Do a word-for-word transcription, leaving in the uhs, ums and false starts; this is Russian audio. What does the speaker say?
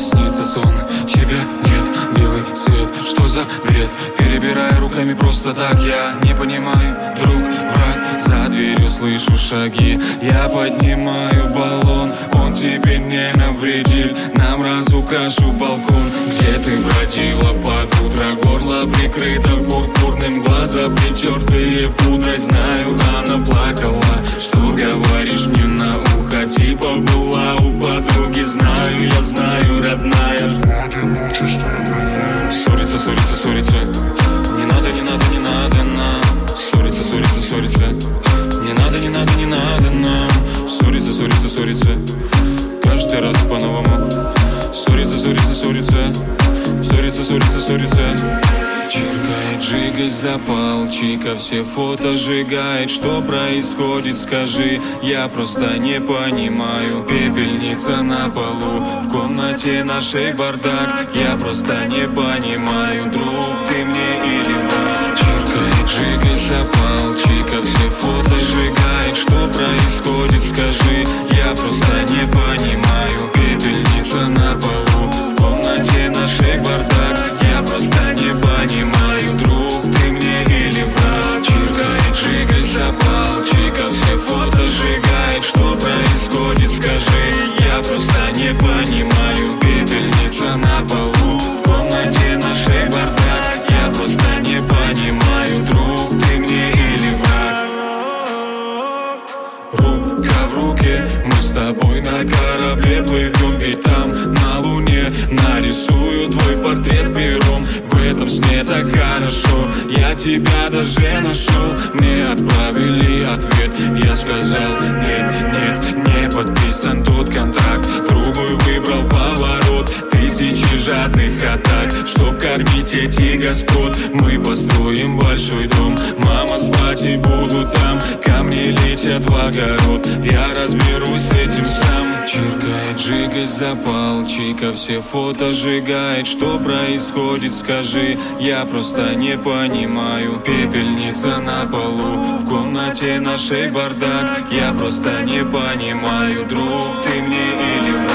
Снится сон, тебя нет, белый свет. Что за бред? Перебирая руками просто так. Я не понимаю, друг, враг. За дверью слышу шаги. Я поднимаю баллон, он тебе не навредит. Нам разукрашу балкон. Где ты бродила под утро? Горло прикрыто пурпурным, глаза притертые пудрой. Знаю, она плакала. Что говоришь мне на ухо? Типа была у подруги. Знаю, я знаю, родная. Ссориться, ссориться, ссориться. Не надо, не надо, не надо нам. Ссориться, ссориться, ссориться. Не надо, не надо, не надо нам. Ссориться, ссориться, ссориться. Каждый раз по-новому. Ссориться, ссориться, ссориться. Ссориться, ссориться, ссориться. Чиркает, жигай, запал, чика все фото сжигает. Что происходит, скажи, я просто не понимаю. Пепельница на полу, в комнате нашей бардак. Я просто не понимаю, друг, ты мне или враг. Чиркает, жигай, запал, чика все фото сжигает. Что происходит, скажи, я просто не понимаю. Пепельница на полу, в комнате нашей бардак. Я просто не понимаю, друг, ты мне или враг. Чиркает, жигай, запал, чика все фото сжигает. Что происходит, скажи, я просто не понимаю. Пепельница на полу, в комнате нашей бардак. Я просто не понимаю, друг, ты мне или враг. Рука в руке, мы с тобой на корабле плывем. Ведь там на луне нарисую твой портрет пером. В этом сне так хорошо, я тебя даже нашел. Мне отправили ответ, я сказал нет, нет, не подписан тот контракт. Другой выбрал поворот, тысячи жадных атак. Чтоб кормить этих господ, мы построим большой дом. Мама с батей будут там, камни летят в огород. Я разберусь с этим сам. Чиркает, жигай, запал, чика все фото сжигает. Что происходит, скажи, я просто не понимаю. Пепельница на полу, в комнате нашей бардак. Я просто не понимаю, друг, ты мне или враг.